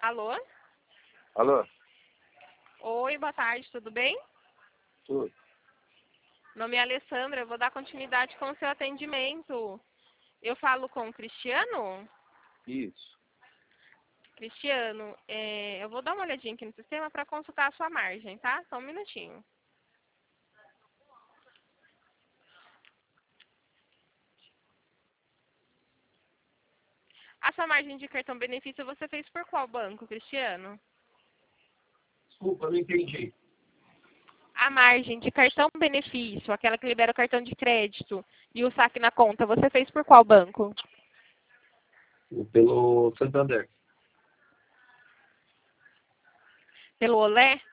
Alô? Alô? Oi, boa tarde, tudo bem? Tudo. Meu nome é Alessandra, eu vou dar continuidade com o seu atendimento. Eu falo com o Cristiano? Isso. Cristiano, eu vou dar uma olhadinha aqui no sistema para consultar a sua margem, tá? Só um minutinho. A sua margem de cartão benefício você fez por qual banco, Cristiano? Desculpa, não entendi. A margem de cartão benefício, aquela que libera o cartão de crédito e o saque na conta, você fez por qual banco? Pelo Santander. Pelo Olé?